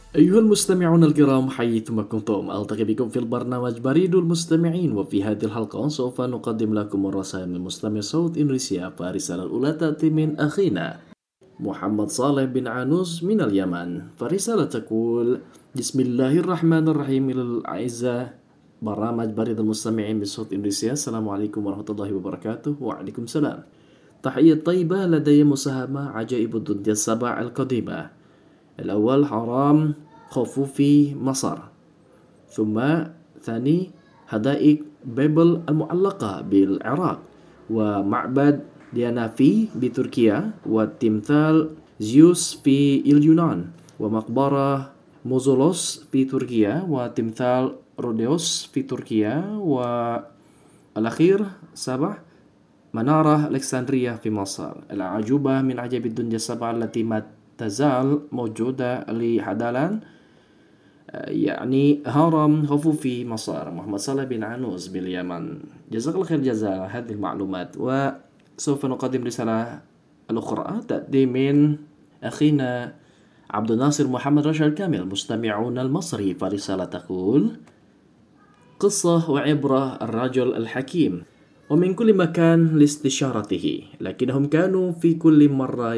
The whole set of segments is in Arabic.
أيها المستمعون الكرام حيثما كنتم ألتقي بكم في البرنامج بريد المستمعين، وفي هذه الحلقة سوف نقدم لكم الرسائل من مستمع صوت إندونيسيا. فالرسالة الأولى تأتي من أخينا محمد صالح بن عنوز من اليمن. فرسالة تقول: بسم الله الرحمن الرحيم. إلى الأعزاء برنامج بريد المستمعين بصوت إندونيسيا، السلام عليكم ورحمة الله وبركاته. وعليكم السلام. تحية طيبة. لدي مساهمة عجائب الدنيا السبع القديمة. الأول حرام خوفو في مصر، ثم ثاني حدائق بابل المعلقة بالعراق، ومعبد ديانافي بتركيا، وتمثال زيوس في اليونان، ومقبرة موزولوس في تركيا، وتمثال روديوس في تركيا، والأخير سبع منارة ألكسندرية في مصر. الأعجوبة من عجائب الدنيا السبع التي ما تزال موجودة لحدالا، يعني هرم خوفو في مصر. محمد صالح بن عنوز باليمن. جزاك الله خير جزاء هذه المعلومات. وسوف نقدم رسالة الأخرى تأتي من أخينا عبد الناصر محمد رشاد كامل مستمعون المصري. فرسالة تقول: قصة وعبرة الرجل الحكيم، ومن كل مكان لاستشارته، لكنهم كانوا في كل مرة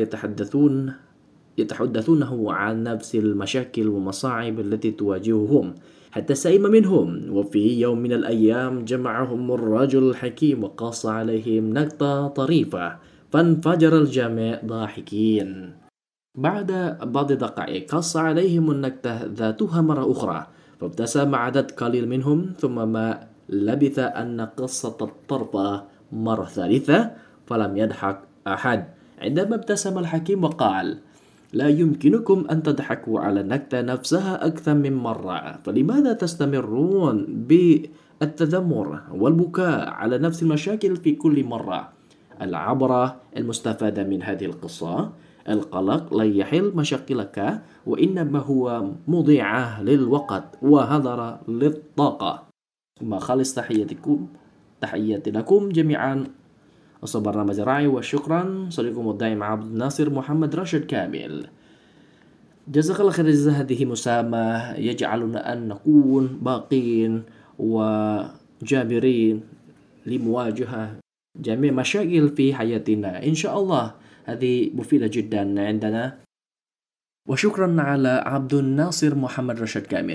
يتحدثونه عن نفس المشاكل والمصاعب التي تواجههم حتى سئم منهم. وفي يوم من الأيام جمعهم الرجل الحكيم وقص عليهم نكتة طريفة، فانفجر الجميع ضاحكين. بعد بعض دقائق قص عليهم النكتة ذاتها مرة أخرى، فابتسم عدد قليل منهم، ثم ما لبث أن قصة الطرفة مرة ثالثة فلم يضحك أحد. عندما ابتسم الحكيم وقال: لا يمكنكم أن تضحكوا على النكتة نفسها أكثر من مرة، فلماذا تستمرون بالتذمر والبكاء على نفس المشاكل في كل مرة؟ العبرة المستفادة من هذه القصة: القلق لا يحل مشاكلك، وإنما هو مضيعة للوقت وهدر للطاقة. ثم خالص تحياتي لكم جميعا. أصل برنامج راعي، وشكرا. صديقكم الدائم عبد الناصر محمد راشد كامل. جزاك الله خير. هذه مساهمة يجعلنا أن نكون باقين وجابرين لمواجهة جميع مشاكل في حياتنا إن شاء الله. هذه مفيدة جدا عندنا. وشكرا على عبد الناصر محمد راشد كامل.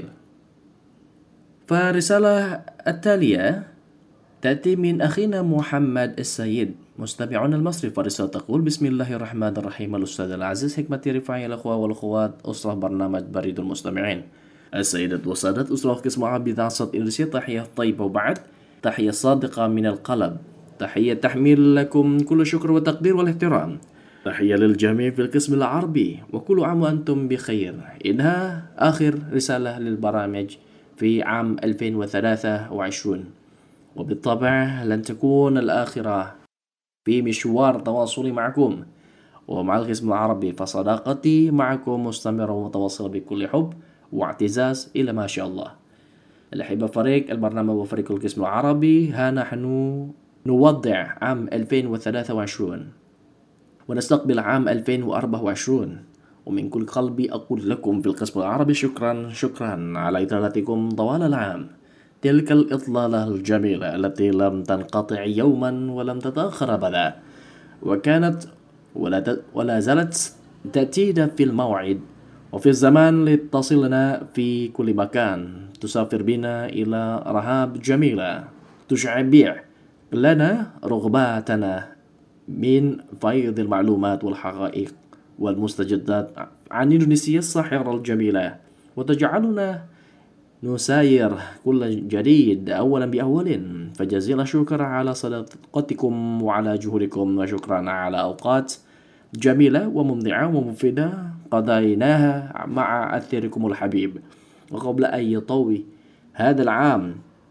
فرسالة التالية تأتي من أخينا محمد السيد مستمعون المصري. فرسالة تقول: بسم الله الرحمن الرحيم. الأستاذ العزيز حكمتي رفاعي، الأخوة والأخوات أسرة برنامج بريد المستمعين، السيدات والسادة أسرة قسم عربي ذات صوت إنجليزي، تحية طيبة وبعد تحية صادقة من القلب. تحية تحميل لكم كل شكر وتقدير والاحترام. تحية للجميع في القسم العربي، وكل عام وأنتم بخير. إنها آخر رسالة للبرامج في عام 2023، وبالطبع لن تكون الآخرة في مشوار تواصلي معكم ومع القسم العربي، فصداقتي معكم مستمرة ومتواصلة بكل حب واعتزاز إلى ما شاء الله. الأحبة فريق البرنامج وفريق القسم العربي، ها نحن نودع عام 2023 ونستقبل عام 2024، ومن كل قلبي أقول لكم في القسم العربي شكرا شكرا على إطالتكم طوال العام. تلك الإطلالة الجميلة التي لم تنقطع يوما ولم تتأخر أبدا، وكانت ولا زالت تأتينا في الموعد وفي الزمان لتصلنا في كل مكان، تسافر بنا إلى رحاب جميلة تشبع لنا رغباتنا من فيض المعلومات والحقائق والمستجدات عن إندونيسيا الساحرة الجميلة، وتجعلنا نساير كل جديد أولا بأول. فجزيل الشكر على صداقتكم وعلى جهودكم، وشكرا على أوقات جميلة وممتعة ومفيدة قضيناها مع أثيركم الحبيب. وقبل أن يطوي هذا العام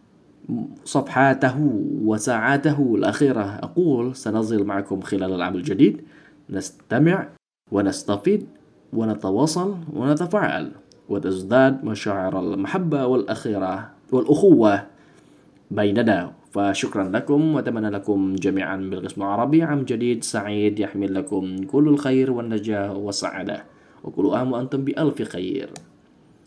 صفحاته وساعاته الأخيرة، أقول سنظل معكم خلال العام الجديد، نستمع ونستفيد ونتواصل ونتفاعل، وتزداد مشاعر المحبة والأخوة بيننا. فشكرا لكم، وأتمنى لكم جميعا بالقسم العربي عام جديد سعيد يحمل لكم كل الخير والنجاح والسعادة، وكل عام وأنتم بألف خير.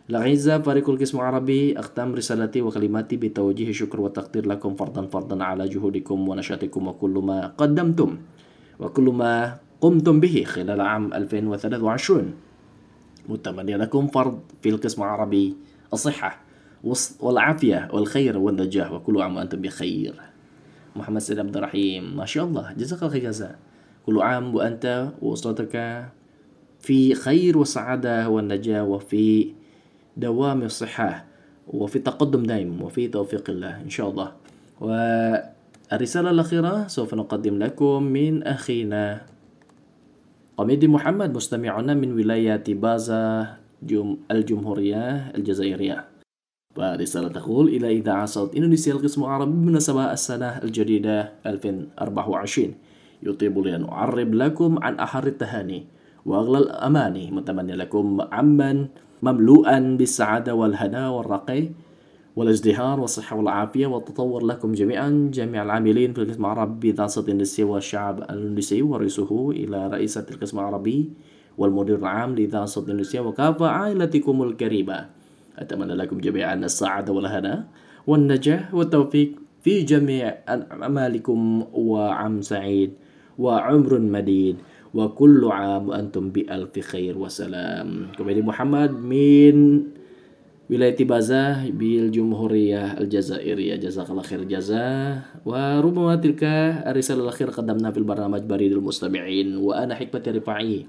الأعزاء فريق القسم العربي، أختم رسالتي وكلماتي بتوجيه الشكر والتقدير لكم فردا على جهودكم ونشاطكم وكل ما قدمتم وكل ما قمتم به خلال عام 2023. متمنى لكم فرض في القسم العربي الصحة والعافية والخير والنجاح، وكل عام وأنتم بخير. محمد سيد عبد الرحيم، ما شاء الله، جزاك الله خير جزاء. كل عام وأنت وأسرتك في خير وسعادة والنجاة وفي دوام الصحة وفي تقدم دائم وفي توفيق الله إن شاء الله. والرسالة الأخيرة سوف نقدم لكم من أخينا قميدي محمد، مستمعنا من ولاية بازا الجمهورية الجزائرية. ورسالة تقول: إلى إذاعة صوت إندونيسيا القسم العربي بمناسبة السنة الجديدة 2024، يطيب لي أن أعرب لكم عن أحر التهاني وأغلى الأماني، متمنى لكم عاما مملوءا بالسعادة والهنا والرقي والازدهار والصحة والعافية والتطور لكم جميعا، جميع العاملين في القسم العربي بإذاعة صوت إندونيسيا والشعب الإندونيسي ورئيسه، إلى رئيسة القسم العربي والمدير العام لإذاعة صوت إندونيسيا وكافة عائلتكم الكريمة. أتمنى لكم جميعا السعادة والهنا والنجاح والتوفيق في جميع أعمالكم، وعام سعيد وعمر مديد، وكل عام وأنتم بألف خير وسلام. قميدي محمد من ولاية بازا بالجمهورية الجزائرية، جزاك الله خير جزاء. وربما تلك الرسالة الأخيرة قدمناها في البرنامج بريد المستمعين، وأنا حكمة رفاعي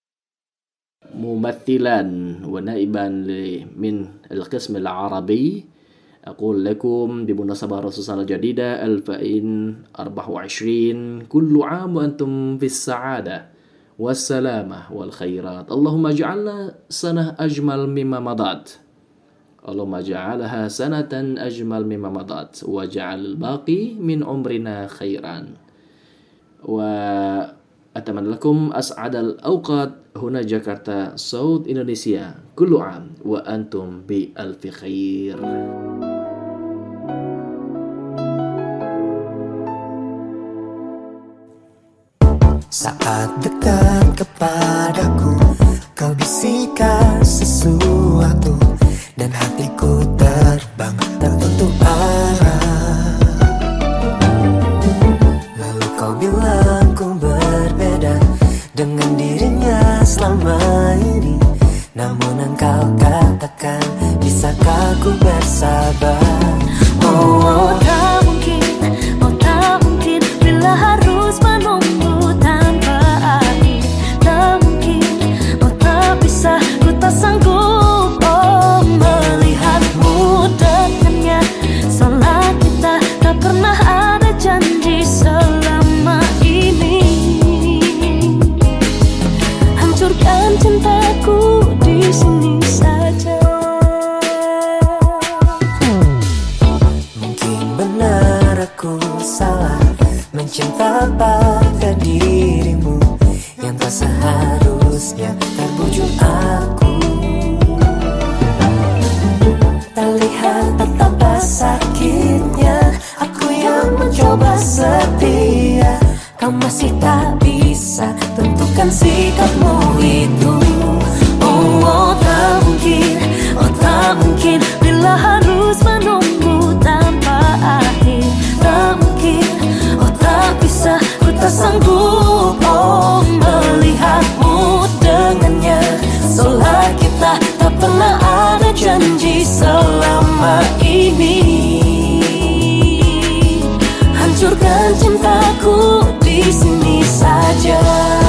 ممثلا ونائبا من القسم العربي أقول لكم بمناسبة رأس السنة الجديدة 2024، كل عام وأنتم في السعادة والسلامة والخيرات. اللهم اجعلنا سنة أجمل مما مضت، اللهم اجعلها سنة أجمل مما مضت، واجعل الباقي من عمرنا خيرا. وأتمنى لكم أسعد الأوقات هنا جاكرتا صوت إندونيسيا، كل عام وأنتم بألف خير. Saat dekat kepadaku, kau bisikan sesuatu, dan hatiku terbang tertutup arah. Lalu kau bilang ku berbeda dengan dirinya selama ini, namun engkau katakan, bisakah ku bersabar? Oh, tak mungkin, oh tak mungkin, bila harus menunggu tanpa akhir. Tak mungkin, oh tak bisa, ku tak sanggup, oh melihatmu dengannya. Salah kita, tak pernah ada janji selama ini. Hancurkan cintaku di sini saja. Aku salah mencinta pada dirimu yang tak seharusnya terbujuk aku. Tak lihat betapa sakitnya aku yang mencoba setia, kau masih tak bisa tentukan sikapmu itu. Oh, tak mungkin, oh tak mungkin, bila harus menunggu tanpa akhir. Tak mungkin, oh tak bisa, ku tak sanggup, oh melihatmu dengannya. Seolah kita tak pernah ada janji selama ini. Hancurkan cintaku di sini saja.